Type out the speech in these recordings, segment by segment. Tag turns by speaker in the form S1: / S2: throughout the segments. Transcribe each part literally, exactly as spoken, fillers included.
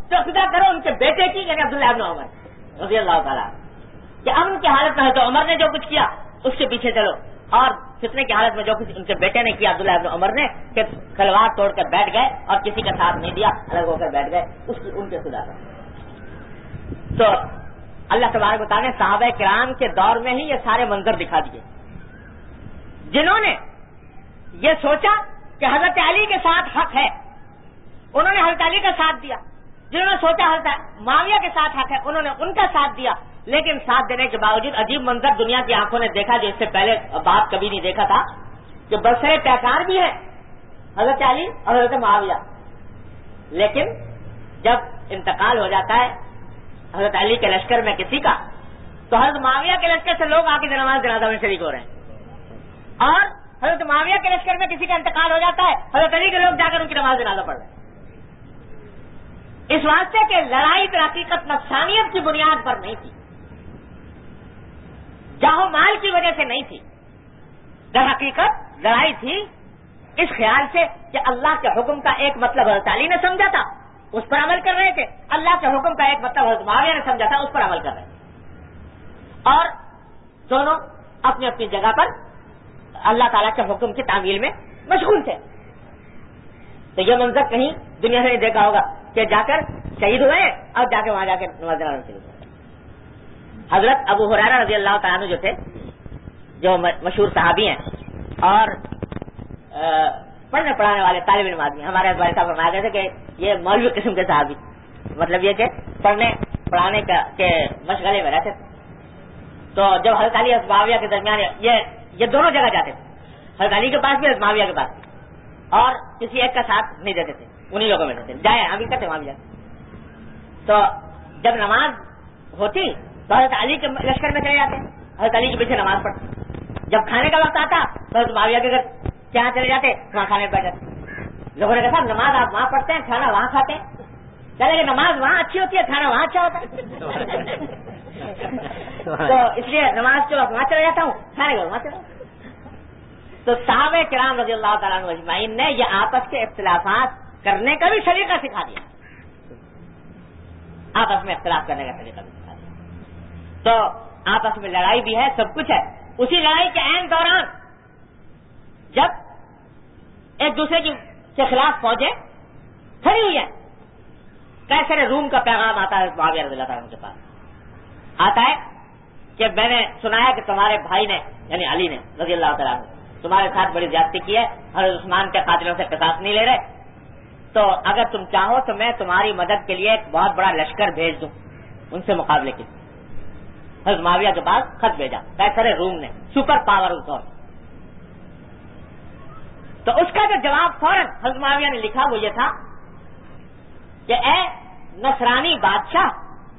S1: تو خدا کرو ان کے بیٹے کی یعنی عبداللہ ابن عمر رضی اللہ تعالیٰ کہ اب ان کی حالت میں ہے تو عمر نے جو کچھ کیا اس کے پیچھے چلو، اور فتنے کی حالت میں جو کچھ ان کے بیٹے نے کیا عبداللہ ابن عمر نے کہ تلوار توڑ کر بیٹھ گئے اور کسی کا ساتھ نہیں دیا، الگ ہو کر بیٹھ گئے، اس کی ان کے خدا کا۔ تو اللہ تبارک و تعالیٰ نے صحابہ کرام کے دور میں ہی یہ سارے منظر دکھا دیے، جنہوں نے یہ سوچا کہ حضرت علی کے ساتھ حق ہے انہوں نے حضرت علی کا ساتھ دیا، جنہوں نے سوچا حضرت معاویہ کے ساتھ حق ہے انہوں نے ان کا ساتھ دیا، لیکن ساتھ دینے کے باوجود عجیب منظر دنیا کی آنکھوں نے دیکھا جو اس سے پہلے بات کبھی نہیں دیکھا تھا کہ برسر پیکار بھی ہیں حضرت علی اور حضرت معاویہ، لیکن جب انتقال ہو جاتا ہے حضرت علی کے لشکر میں کسی کا تو حضرت معاویہ کے لشکر سے لوگ آ کے نماز جنازہ میں شریک ہو رہے ہیں، اور حضرت معاویہ کے لشکر میں کسی کا انتقال ہو جاتا ہے حضرت علی کے لوگ جا کر ان کی نماز جنازہ پڑھ رہے ہیں، اس واسطے کہ لڑائی در حقیقت نفسانیت کی بنیاد پر نہیں تھی، جاہو مال کی وجہ سے نہیں تھی، در حقیقت لڑائی تھی اس خیال سے کہ اللہ کے حکم کا ایک مطلب حضرت علی نے سمجھا تھا اس پر عمل کر رہے تھے، اللہ کے حکم کا ایک مطلب حضرت معاویہ نے سمجھا تھا اس پر عمل کر رہے تھے، اور دونوں اپنی اپنی جگہ پر اللہ تعالیٰ کے حکم کی تعمیل میں مشغول تھے۔ تو یہ منظر کہیں دنیا نے دیکھا ہوگا کہ جا کر شہید ہوئے اور جا کے وہاں جا کے نماز جنازہ شروع ہوئے۔ حضرت ابو ہریرہ رضی اللہ تعالیٰ عنہ جو تھے جو مشہور صحابی ہیں اور پڑھنے پڑھانے والے طالب علم آدمی، ہمارے والد صاحب فرمایا گئے تھے کہ یہ مولوی قسم کے صحابی، مطلب یہ کہ پڑھنے پڑھانے کا کے مشغلے میں رہتے تھے۔ تو جب حضرت علی اور معاویہ کے درمیان یہ یہ دونوں جگہ جاتے تھے، حضرت علی کے پاس بھی حضرت معاویہ کے پاس بھی، اور کسی ایک کا ساتھ نہیں دیتے تھے، انہی لوگوں میں رہتے جائے ہم بھی کرتے وہاں بھی جاتے۔ تو جب نماز ہوتی تو حضرت علی کے لشکر میں چلے جاتے، حضرت علی کے پیچھے نماز پڑھتے، جب کھانے کا وقت آتا تو حضرت معاویہ کے گھر کہاں چلے جاتے وہاں کھانے بیٹھ جاتے۔ لوگوں نے کہا صاحب نماز آپ وہاں پڑھتے ہیں کھانا وہاں کھاتے ہیں، چلے کہ نماز وہاں اچھی ہوتی ہے کھانا وہاں اچھا ہوتا ہے تو اس لیے نماز کے وقت وہاں چلا جاتا ہوں کھانے کے وقت وہاں چلا۔ تو صحابہ کرام رضی اللہ تعالیٰ عنہ اجمعین نے یہ آپس کے اختلافات کرنے کا بھی سلیقہ سکھا دیا، آپس میں اختلاف کرنے کا سلیقہ بھی سکھا دیا۔ تو آپس میں لڑائی بھی ہے سب کچھ ہے، اسی لڑائی کے عین دوران جب ایک دوسرے کی کے خلاف فوجیں کھڑی ہوئی ہیں، قیصر روم کا پیغام آتا ہے معاویہ رضی اللہ عنہ کے پاس، آتا ہے کہ میں نے سنا ہے کہ تمہارے بھائی نے یعنی علی نے رضی اللہ تعالیٰ عنہ تمہارے ساتھ بڑی زیادتی کی ہے اور عثمان کے قاتلوں سے قصاص نہیں لے رہے، تو اگر تم چاہو تو میں تمہاری مدد کے لیے ایک بہت بڑا لشکر بھیج دوں ان سے مقابلے کے لیے۔ حضرت معاویہ کے پاس خط بھیجا قیصر روم نے، سپر پاور اس دور، تو اس کا جو جواب فوراً حضرت معاویہ نے لکھا وہ یہ تھا کہ اے نصرانی بادشاہ،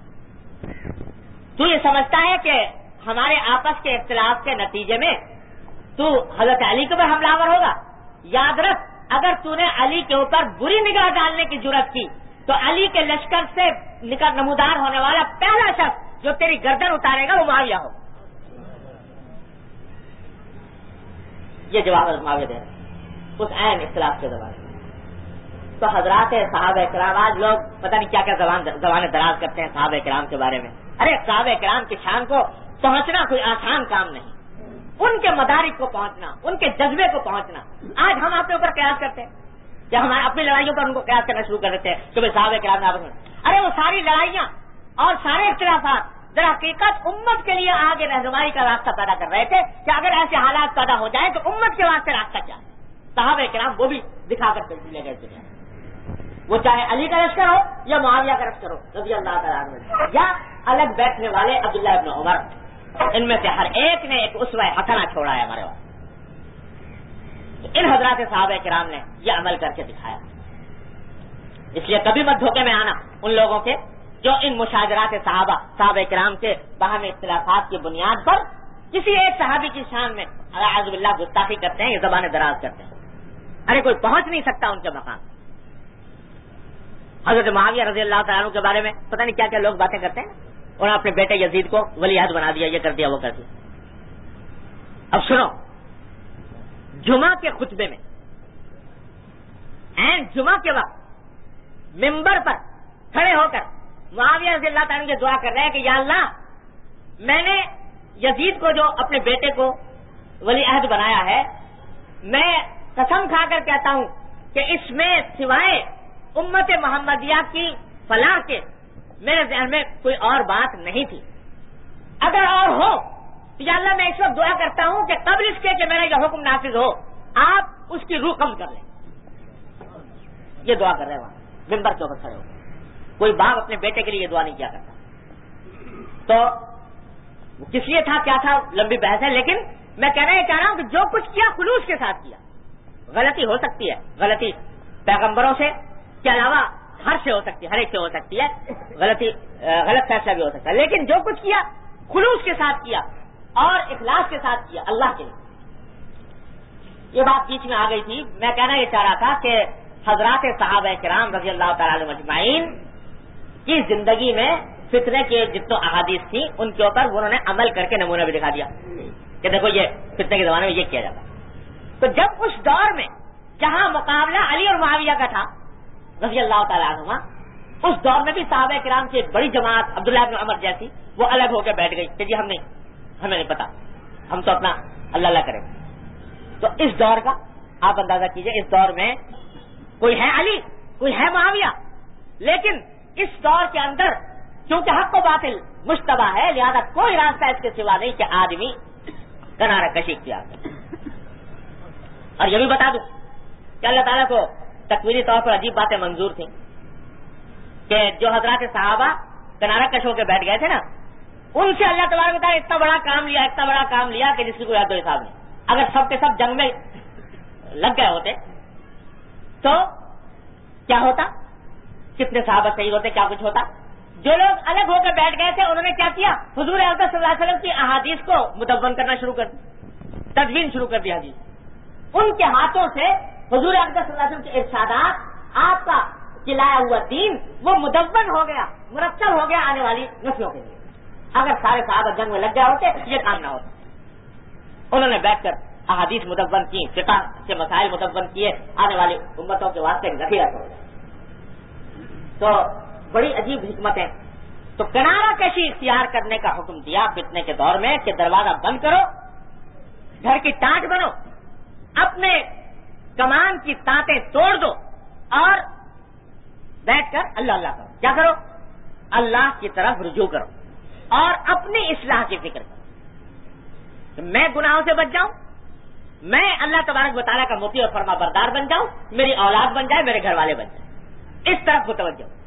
S1: تو یہ سمجھتا ہے کہ ہمارے آپس کے اختلاف کے نتیجے میں تو حضرت علی کے اوپر حملہ آور ہوگا؟ یاد رکھ اگر تو نے علی کے اوپر بری نگاہ ڈالنے کی جرات کی تو علی کے لشکر سے نکل نمودار ہونے والا پہلا شخص جو تیری گردن اتارے گا وہ معاویہ ہو۔ یہ جواب حضرت معاویہ دے رہے اس عین اختلاف کے زمانے میں۔ تو حضرات صحابہ کرام، آج لوگ پتہ نہیں کیا کیا زبان زبانیں دراز کرتے ہیں صحابہ کرام کے بارے میں، ارے صحابہ کرام کی شان کو پہنچنا کوئی آسان کام نہیں، ان کے مدارک کو پہنچنا، ان کے جذبے کو پہنچنا۔ آج ہم اپنے اوپر قیاس کرتے ہیں کہ ہمارے اپنی لڑائیوں پر ان کو قیاس کرنا شروع کر دیتے ہیں کہ بھائی صحابہ کرام نے آپس میں، ارے وہ ساری لڑائیاں اور سارے اختلافات در حقیقت امت کے لیے آگے رہنمائی کا راستہ پیدا کر رہے تھے کہ اگر ایسے حالات پیدا ہو جائیں تو امت کے واسطے راستہ کیا ہے۔ صحابہ کرام وہ بھی دکھا کر لے گئے تھے، وہ چاہے علی کا لشکر ہو یا معاویہ کا لشکر ہو رضی اللہ تعالیٰ عنہ، یا الگ بیٹھنے والے عبداللہ ابن عمر، ان میں سے ہر ایک نے ایک اسوہ حسنہ چھوڑا ہے ہمارے وہاں۔ ان حضرات صحابہ کرام نے یہ عمل کر کے دکھایا، اس لیے کبھی مت دھوکے میں آنا ان لوگوں کے جو ان مشاجرات صحابہ صحابہ کرام کے باہمی اختلافات کی بنیاد پر کسی ایک صحابی کی شان میں اعوذ باللہ گستاخی کرتے ہیں، یہ زبانیں دراز کرتے ہیں، ارے کوئی پہنچ نہیں سکتا ان کے مقام۔ حضرت معاویہ رضی اللہ تعالیٰ عنہ کے بارے میں پتہ نہیں کیا کیا لوگ باتیں کرتے ہیں، انہوں نے اپنے بیٹے یزید کو ولی عہد بنا دیا، یہ کر دیا وہ کر دیا۔ اب سنو، جمعہ کے خطبے میں این جمعہ کے وقت ممبر پر کھڑے ہو معاویہ رضی اللہ تعالیٰ عنہ دعا کر رہے ہیں کہ یا اللہ میں نے یزید کو جو اپنے بیٹے کو ولی عہد بنایا ہے، میں قسم کھا کر کہتا ہوں کہ اس میں سوائے امت محمدیہ کی فلاح کے میرے ذہن میں کوئی اور بات نہیں تھی، اگر اور ہو تو یا اللہ میں اس وقت دعا کرتا ہوں کہ قبل اس کے کہ میرا یہ حکم نافذ ہو آپ اس کی روح قبض کر لیں. یہ دعا کر رہے ہیں وہاں ممبر کے اوپر کھڑے ہو. کوئی باپ اپنے بیٹے کے لیے یہ دعا نہیں کیا کرتا. تو کس لیے تھا کیا تھا لمبی بحث ہے، لیکن میں کہنا یہ چاہ رہا ہوں کہ جو کچھ کیا خلوص کے ساتھ کیا. غلطی ہو سکتی ہے، غلطی پیغمبروں سے کے علاوہ ہر سے ہو سکتی ہے، ہر ایک سے ہو سکتی ہے، غلطی غلط فیصلہ بھی ہو سکتا ہے، لیکن جو کچھ کیا خلوص کے ساتھ کیا اور اخلاص کے ساتھ کیا اللہ کے لیے. یہ بات بیچ میں آ گئی تھی. میں کہنا یہ چاہ رہا تھا کہ حضرات صحابہ کرام رضی اللہ تعالی عنہم اجمعین کی زندگی میں فتنے کے جتنے احادیث تھیں ان کے اوپر انہوں نے عمل کر کے نمونہ بھی دکھا دیا کہ دیکھو یہ فتنے کے زمانے میں یہ کیا جاتا. تو جب اس دور میں جہاں مقابلہ علی اور معاویہ کا تھا رضی اللہ تعالیٰ عنہما، اس دور میں بھی صحابہ کرام کی ایک بڑی جماعت عبداللہ بن عمر جیسی وہ الگ ہو کے بیٹھ گئی کہ جی ہم نہیں، ہمیں نہیں پتا، ہم تو اپنا اللہ اللہ کریں. تو اس دور کا آپ اندازہ کیجئے، اس دور میں کوئی ہے علی، کوئی ہے معاویہ، لیکن اس دور کے اندر کیونکہ حق و باطل مشتبہ ہے لہذا کوئی راستہ اس کے سوا نہیں کہ آدمی کنارہ کشی اختیار کرے. اور یہ بھی بتا دوں کہ اللہ تعالیٰ کو تکوینی طور پر عجیب باتیں منظور تھیں کہ جو حضرات صحابہ کنارہ کش ہو کے بیٹھ گئے تھے نا، ان سے اللہ تبارک و تعالیٰ اتنا بڑا کام لیا اتنا بڑا کام لیا کہ جس کی کوئی حد و حساب نہیں. اگر سب کے سب جنگ میں لگ گئے ہوتے تو کیا ہوتا، کتنے صحابہ شہید ہوتے، کیا کچھ ہوتا. جو لوگ الگ ہو کے بیٹھ گئے تھے انہوں نے کیا کیا، حضور اقدس صلی اللہ علیہ وسلم کی احادیث کو مدون کرنا شروع کر دی، تدوین شروع کر دی حدیث. ان کے ہاتھوں سے حضور اقدس صلی اللہ علیہ وسلم کے ارشادات، آپ کا چلایا ہوا دین وہ مدون ہو گیا، مرتب ہو گیا آنے والی نسلوں کے لیے. اگر سارے صحابہ جنگ میں لگ گئے ہوتے یہ کام نہ ہوتا. انہوں نے بیٹھ کر احادیث مدون کی، فقہ کے مسائل مدون کیے، آنے والی امتوں کے واسطے ذخیرہ ہو گیا. تو بڑی عجیب حکمت ہے. تو کنارہ کشی اختیار کرنے کا حکم دیا فتنے کے دور میں کہ دروازہ بند کرو، گھر کی ٹانٹ بنو، اپنے کمان کی تانتیں توڑ دو اور بیٹھ کر اللہ اللہ کرو. کیا کرو؟ اللہ کی طرف رجوع کرو اور اپنی اصلاح کی فکر کرو کہ میں گناہوں سے بچ جاؤں، میں اللہ تبارک و تعالیٰ کا مطیع اور فرما بردار بن جاؤں، میری اولاد بن جائے، میرے گھر والے بن جائیں. اس طرف متوجہ ہو.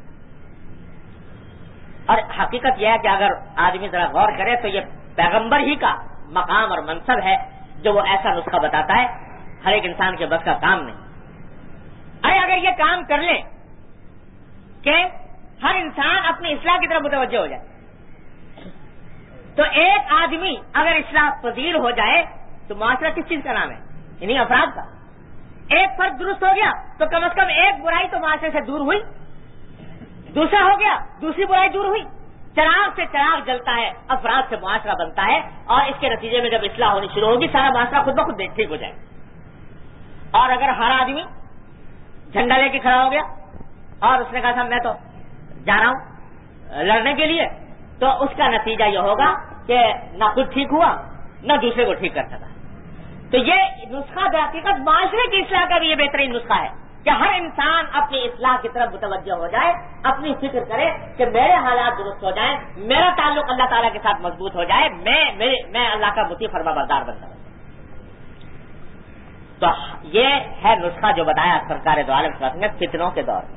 S1: اور حقیقت یہ ہے کہ اگر آدمی ذرا غور کرے تو یہ پیغمبر ہی کا مقام اور منصب ہے جو وہ ایسا نسخہ بتاتا ہے، ہر ایک انسان کے بس کا کام نہیں. ارے اگر یہ کام کر لیں کہ ہر انسان اپنی اصلاح کی طرف متوجہ ہو جائے، تو ایک آدمی اگر اصلاح پذیر ہو جائے تو معاشرہ کس چیز کا نام ہے؟ انہیں افراد کا. ایک فرد درست ہو گیا تو کم از کم ایک برائی تو معاشرے سے دور ہوئی، دوسرا ہو گیا دوسری برائی دور ہوئی. چراغ سے چراغ جلتا ہے، افراد سے معاشرہ بنتا ہے، اور اس کے نتیجے میں جب اصلاح ہونی شروع ہوگی سارا معاشرہ خود بخود ٹھیک ہو جائے. اور اگر ہر آدمی جھنڈا لے کے کھڑا ہو گیا اور اس نے کہا تھا میں تو جا رہا ہوں لڑنے کے لیے، تو اس کا نتیجہ یہ ہوگا کہ نہ خود ٹھیک ہوا نہ دوسرے کو ٹھیک کر سکا. تو یہ نسخہ در حقیقت معاشرے کی اصلاح کا بھی یہ بہترین نسخہ ہے کہ ہر انسان اپنی اصلاح کی طرف متوجہ ہو جائے، اپنی فکر کرے کہ میرے حالات درست ہو جائیں، میرا تعلق اللہ تعالیٰ کے ساتھ مضبوط ہو جائے، میں میرے میں اللہ کا مطیع فرما بردار بن جاؤں. تو یہ ہے نسخہ جو بتایا سرکار دو عالم صلی اللہ علیہ وسلم نے فتنوں کے دور میں.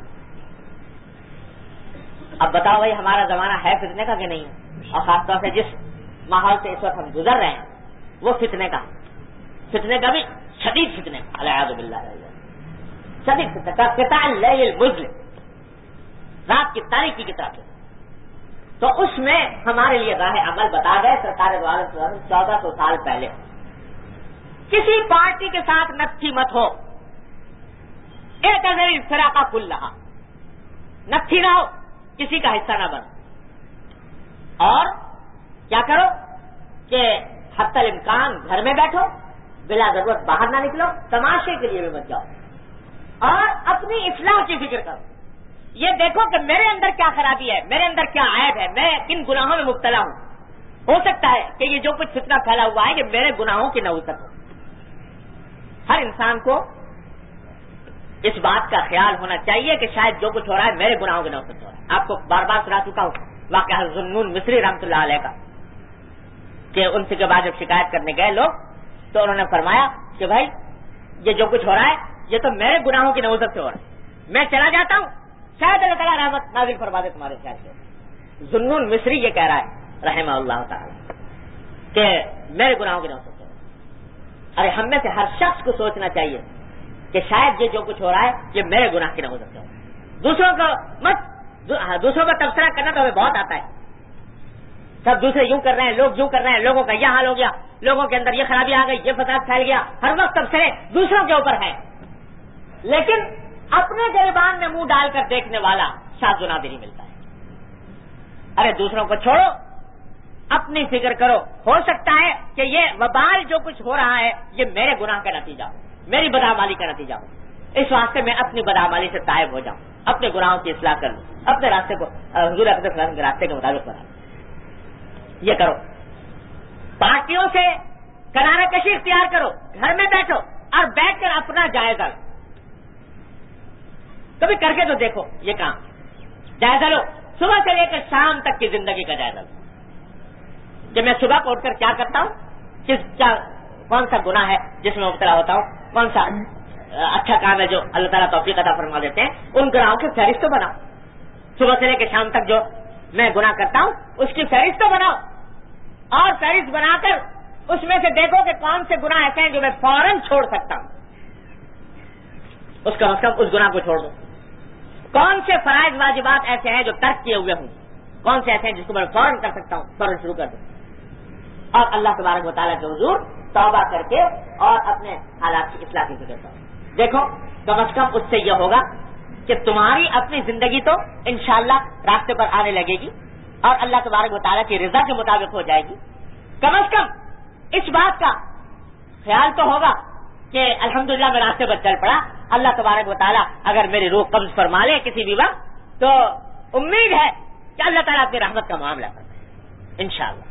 S1: اب بتاؤ بھائی ہمارا زمانہ ہے فتنے کا کہ نہیں ہے؟ اور خاص طور سے جس ماحول سے اس وقت ہم گزر رہے ہیں وہ فتنے کا فتنے کا بھی شدید فتنے کا الیاذ باللہ شدید فتنے کا قطع اللیل المظلم، رات کی تاریکی کی طرف. تو اس میں ہمارے لیے راہ عمل بتا گئے سرکار دو عالم صلی اللہ علیہ وسلم چودہ سو سال پہلے. کسی پارٹی کے ساتھ نتھی مت ہو، ایک نظر فراقہ کل رہا، نتھی نہ ہو، کسی کا حصہ نہ بن. اور کیا کرو کہ حتی الامکان گھر میں بیٹھو، بلا ضرورت باہر نہ نکلو، تماشے کے لیے بھی مت جاؤ، اور اپنی اصلاح کی فکر کرو. یہ دیکھو کہ میرے اندر کیا خرابی ہے، میرے اندر کیا عیب ہے، میں کن گناہوں میں مبتلا ہوں. ہو سکتا ہے کہ یہ جو کچھ فتنہ پھیلا ہوا ہے یہ میرے گناہوں کی نوعیت ہو. ہر انسان کو اس بات کا خیال ہونا چاہیے کہ شاید جو کچھ ہو رہا ہے میرے گناہوں کی نوعیت ہو رہا ہے. آپ کو بار بار سنا چکا ہوں واقعہ ذوالنون مصری رحمۃ اللہ علیہ کا، کہ ان سے کے بعد جب شکایت کرنے گئے لوگ تو انہوں نے فرمایا کہ بھائی یہ جو کچھ ہو رہا ہے یہ تو میرے گناہوں کی نوعیت سے ہو رہا ہے، میں چلا جاتا ہوں شاید اللہ تعالیٰ رحمت نازل فرما دے تمہارے خیال سے. ذوالنون مصری یہ کہہ رہا ہے رحمہ اللہ تعالی کہ میرے گناہوں کی نوعیت سے. ارے ہم میں سے ہر شخص کو سوچنا چاہیے کہ شاید یہ جو کچھ ہو رہا ہے یہ میرے گناہ کی نوعیت سے ہو. دوسروں کو مت دوسروں کا تبصرہ کرنا تو ہمیں بہت آتا ہے، سب دوسرے یوں کر رہے ہیں، لوگ یوں کر رہے ہیں، لوگوں کا یہ حال ہو گیا، لوگوں کے اندر یہ خرابی آ گئی، یہ فساد پھیل گیا، ہر وقت تبصرے دوسروں کے اوپر ہیں. لیکن اپنے گریبان میں منہ ڈال کر دیکھنے والا شاذ و نادر ہی ملتا ہے. ارے دوسروں کو چھوڑو، اپنی فکر کرو. ہو سکتا ہے کہ یہ وبال جو کچھ ہو رہا ہے یہ میرے گناہ کا نتیجہ ہو، میری بدعمالی کا نتیجہ ہو. اس واسطے میں اپنی بدعمالی سے تائب ہو جاؤں، اپنے گناہوں کی اصلاح کر لوں، اپنے راستے کو حضور اقدس صلی اللہ علیہ وسلم کے راستے کے مطابق بنا. یہ کرو. پارٹیوں سے کنارہ کشی اختیار کرو، گھر میں بیٹھو اور بیٹھ کر اپنا جائزہ لو. کبھی کر کے تو دیکھو یہ کام، جائزہ لو. صبح سے لے کر شام تک کی زندگی کا جائزہ لو کہ میں صبح کو اٹھ کر کیا کرتا ہوں، کس کیا کون سا گناہ ہے جس میں مبتلا ہوتا ہوں، کون سا اچھا کام ہے جو اللہ تعالیٰ توفیق عطا فرما دیتے ہیں، ان گناہوں کی فہرست تو بناؤ. صبح سے لے کے شام تک جو میں گناہ کرتا ہوں اس کی فہرست تو بناؤ، اور فہرست بنا کر اس میں سے دیکھو کہ کون سے گناہ ایسے ہیں جو میں فوراً چھوڑ سکتا ہوں، اس کم از کم اس گناہ کو چھوڑ دو. کون سے فرائض واجبات ایسے ہیں جو ترک کیے ہوئے ہوں، کون سے ایسے ہیں جس کو میں فوراً کر سکتا ہوں، فوراً شروع کر دوں، اور اللہ تبارک و تعالیٰ کے حضور توبہ کر کے اور اپنے حالات کی اصلاح کی فکر کرو. دیکھو کم از کم اس سے یہ ہوگا کہ تمہاری اپنی زندگی تو انشاءاللہ راستے پر آنے لگے گی اور اللہ تبارک و تعالیٰ کی رضا کے مطابق ہو جائے گی. کم از کم اس بات کا خیال تو ہوگا کہ الحمدللہ میں راستے پر چل پڑا، اللہ تبارک و تعالیٰ اگر میری روح قبض فرما لے کسی بھی وقت تو امید ہے کہ اللہ تعالیٰ اپنی رحمت کا معاملہ کرتا ہے انشاءاللہ.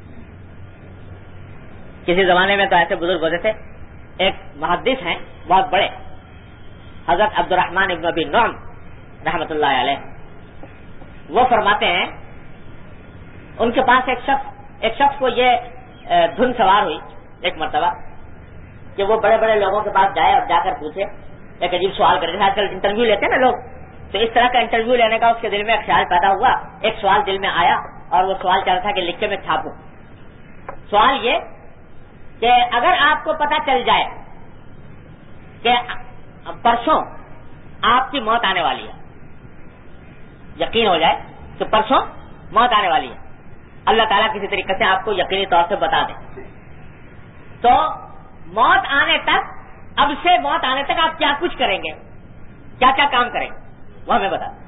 S1: کسی زمانے میں تو ایسے بزرگ ہوتے تھے، ایک محدث ہیں بہت بڑے، حضرت عبد الرحمن ابن ابی نعم رحمۃ اللہ علیہ. وہ فرماتے ہیں ان کے پاس ایک شخص ایک شخص کو یہ دھن سوار ہوئی ایک مرتبہ کہ وہ بڑے بڑے لوگوں کے پاس جائے اور جا کر پوچھے، ایک عجیب سوال کرے. آج کل انٹرویو لیتے ہیں نا لوگ، تو اس طرح کا انٹرویو لینے کا اس کے دل میں ایک خیال پیدا ہوا. ایک سوال دل میں آیا اور وہ سوال چل رہا تھا کہ لکھ کے میں چھاپوں. سوال یہ کہ اگر آپ کو پتہ چل جائے کہ پرسوں آپ کی موت آنے والی ہے، یقین ہو جائے کہ پرسوں موت آنے والی ہے، اللہ تعالیٰ کسی طریقے سے آپ کو یقینی طور سے بتا دیں، تو موت آنے تک، اب سے موت آنے تک آپ کیا کچھ کریں گے، کیا کیا کام کریں گے، وہ ہمیں بتا دیں.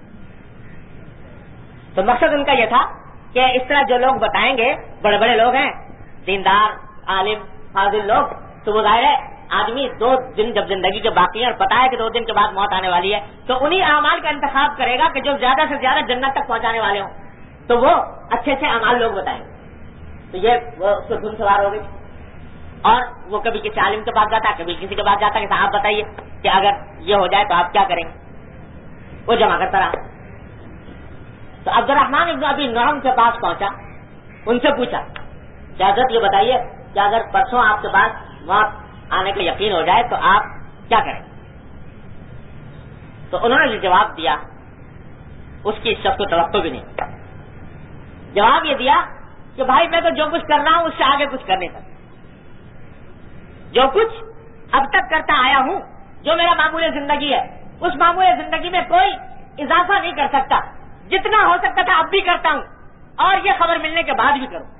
S1: تو مقصد ان کا یہ تھا کہ اس طرح جو لوگ بتائیں گے، بڑے بڑے لوگ ہیں، دیندار، عالم، فاضل لوگ، تو وہ ظاہر ہے آدمی دو دن جب زندگی کے باقی ہیں اور پتا ہے کہ دو دن کے بعد موت آنے والی ہے، تو انہی اعمال کا انتخاب کرے گا کہ جو زیادہ سے زیادہ جنت تک پہنچانے والے ہوں، تو وہ اچھے اچھے اعمال لوگ بتائیں گے. تو یہ وہ اس کو دھن سوار ہو گئی، اور وہ کبھی کسی عالم کے پاس جاتا، کبھی کسی کے پاس جاتا کہ صاحب بتائیے کہ اگر یہ ہو جائے تو آپ کیا کریں گے. وہ جمع کرتا رہا. تو عبد الرحمن ابن ابی نعم کے پاس پہنچا، ان سے پوچھا کہ حضرت یہ بتائیے کہ اگر پرسوں آپ کے پاس موت آنے کا یقین ہو جائے تو آپ کیا کریں. تو انہوں نے جو جواب دیا اس کی اس شخص کو توقع بھی نہیں. جواب یہ دیا کہ بھائی میں تو جو کچھ کر رہا ہوں اس سے آگے کچھ کر نہیں سکتا. جو کچھ اب تک کرتا آیا ہوں، جو میرا معمول زندگی ہے، اس معمول زندگی میں کوئی اضافہ نہیں کر سکتا. جتنا ہو سکتا تھا اب بھی کرتا ہوں اور یہ خبر ملنے کے بعد بھی کروں.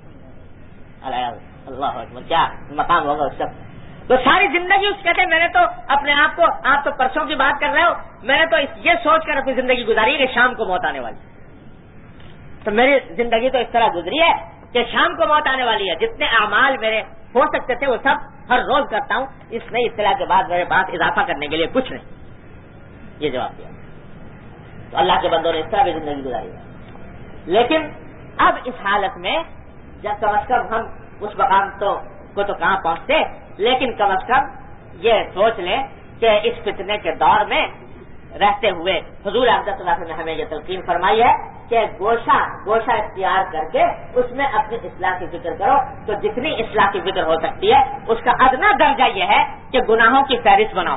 S1: اللہ اکبر، کیا مقام ہوگا اس وقت. تو ساری زندگی اس کہتے ہیں میں نے تو اپنے آپ کو، آپ تو پرسوں کی بات کر رہے ہو، میں نے تو یہ سوچ کر اپنی زندگی گزاری ہے کہ شام کو موت آنے والی. تو میری زندگی تو اس طرح گزری ہے کہ شام کو موت آنے والی ہے. جتنے اعمال میرے ہو سکتے تھے وہ سب ہر روز کرتا ہوں. اس نئی اصطلاح کے بعد میرے پاس اضافہ کرنے کے لیے کچھ نہیں. یہ جواب دیا. تو اللہ کے بندوں نے اس طرح بھی زندگی گزاری ہے. لیکن اب اس حالت میں جب کم از کم ہم اس مقام تو کو تو کہاں پہنچتے، لیکن کم از کم یہ سوچ لیں کہ اس فتنے کے دور میں رہتے ہوئے حضور اقدس صلی اللہ علیہ وسلم نے ہمیں یہ تلقین فرمائی ہے کہ گوشہ گوشہ اختیار کر کے اس میں اپنی اصلاح کی فکر کرو. تو جتنی اصلاح کی فکر ہو سکتی ہے اس کا ادنا درجہ یہ ہے کہ گناہوں کی فہرست بناؤ،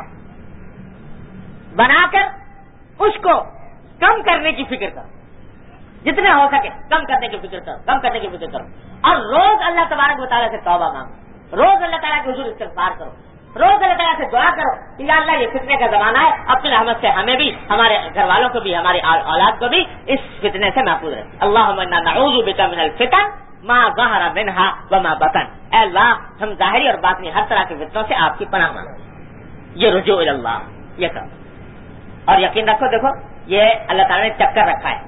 S1: بنا کر اس کو کم کرنے کی فکر کرو، جتنا ہو سکے کم کرنے کی فکر کرو کم کرنے کی فکر کرو اور روز اللہ تبارک و تعالیٰ سے توبہ مانگو، روز اللہ تعالیٰ کے حضور استغفار کرو، روز اللہ تعالیٰ سے دعا کرو کہ یا اللہ یہ فتنے کا زمانہ ہے، اپنی رحمت سے ہمیں بھی، ہمارے گھر والوں کو بھی، ہماری اولاد کو بھی اس فتنے سے محفوظ رکھ. اللہم انا نعوذ بک من الفتن ما ظہر منہا وما بطن. اے اللہ ہم ظاہری اور باطنی ہر طرح کے فتنوں سے آپ کی پناہ مانگتے. یہ رجوع اللہ یہ کرو. اور یقین رکھو دیکھو یہ اللہ تعالیٰ نے چکر رکھا ہے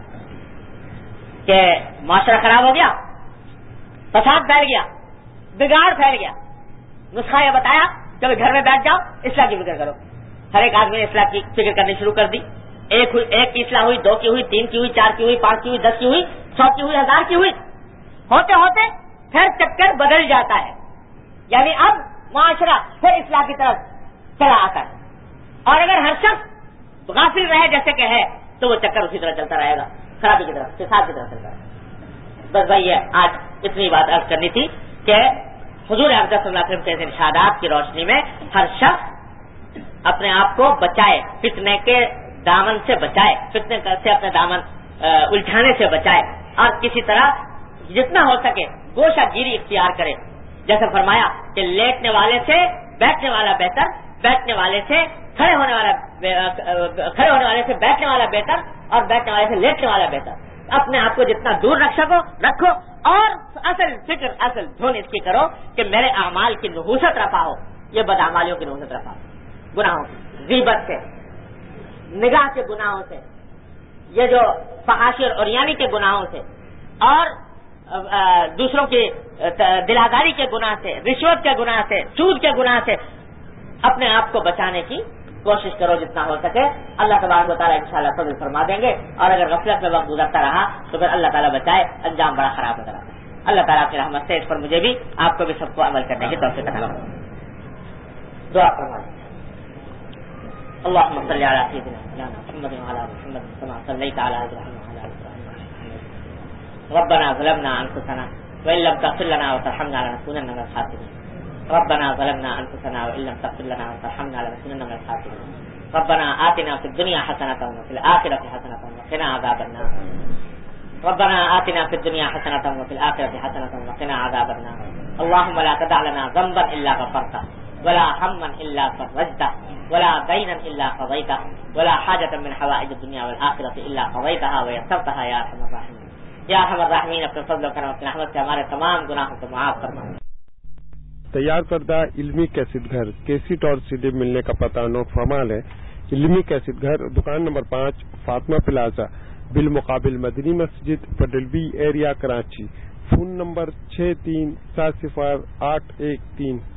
S1: کہ معاشرہ خراب ہو گیا، فساد پھیل گیا، بگاڑ پھیل گیا. نسخہ یہ بتایا کہ گھر میں بیٹھ جاؤ، اصلاح کی فکر کرو. ہر ایک آدمی نے اصلاح کی فکر کرنی شروع کر دی. ایک ہوئی ایک کی اصلاح ہوئی، دو کی ہوئی، تین کی ہوئی، چار کی ہوئی، پانچ کی ہوئی، دس کی ہوئی، سو کی ہوئی، ہزار کی ہوئی. ہوتے ہوتے پھر چکر بدل جاتا ہے، یعنی اب معاشرہ پھر اصلاح کی طرف چلا آتا ہے. اور اگر ہر شخص غافل رہے جیسے کہ ہے تو وہ چکر اسی طرح چلتا رہے گا، خرابی کی طرف، فساد کی طرف چلتا رہے گا. بس بھائی یہ آج اتنی بات عرض کرنی تھی کہ حضور اقدس صلی اللہ علیہ وسلم کے ارشادات کی روشنی میں ہر شخص اپنے آپ کو بچائے، فتنے کے دامن سے بچائے، فتنے سے اپنے دامن الجھانے سے بچائے اور کسی طرح جتنا ہو سکے گوشہ گیری اختیار کرے. جیسے فرمایا کہ لیٹنے والے سے بیٹھنے والا بہتر، بیٹھنے والے سے کھڑے ہونے والا کھڑے ہونے والے سے بیٹھنے والا بہتر اور بیٹھنے والے سے لیٹنے والا بہتر. اپنے آپ کو جتنا دور رکھ سکو رکھو اور اصل فکر اصل دھن اس کی کرو کہ میرے اعمال کی نحوست رفع ہو، یہ بدعمالیوں کی نحوست رفع ہو، گناہوں کی، غیبت سے، نگاہ کے گناہوں سے، یہ جو فحاشی اور عریانی کے گناہوں سے اور دوسروں کی دلاداری کے گناہ سے، رشوت کے گناہ سے، سود کے گناہ سے اپنے آپ کو بچانے کی کوشش کرو جتنا ہو سکے. اللہ تبارک و تعالیٰ انشاءاللہ فضل فرما دیں گے. اور اگر غفلت میں وقت گزرتا رہا تو پھر اللہ تعالیٰ بچائے انجام بڑا خراب ہوتا رہتا ہے. اللہ تعالیٰ کی رحمت سے اس پر مجھے بھی آپ کو بھی سب کو عمل کرنے کی توفیق عطا فرمائے. دعا فرمائیں. اللهم صل على سيدنا محمد وعلى ال محمد كما صليت على ابراهيم وعلى ال ابراهيم. ربنا ظلمنا انفسنا وان لم تغفر لنا وترحمنا لنكونن من الخاسرين. ربنا ظلمنا انفسنا وان لم تغفر لنا وترحمنا لنكونن من الخاسرين. ربنا آتنا في الدنيا حسنة وفي الآخرة حسنة وقنا عذاب النار. ربنا آتنا في الدنيا حسنة وفي الآخرة حسنة وقنا عذاب النار. اللهم لا تدع لنا ذنبا إلا غفرته ولا هما إلا فرجته ولا دينا إلا قضيته ولا حاجة من حوائج الدنيا والآخرة إلا قضيتها ويسرتها يا أرحم الراحمين. یا ارحم الراحمین اپنے فضل و کرم اپنے رحمت سے ہمارے تمام گناہوں کو معاف فرما.
S2: تیار کردہ علمی کیسٹ گھر کیسٹ اور سی ڈی ملنے کا پتہ نو فمال ہے. علمی کیسٹ گھر دکان نمبر پانچ فاطمہ پلازا بالمقابل مدنی مسجد پڈلبی ایریا کراچی. فون نمبر چھ تین سات صفر آٹھ ایک تین.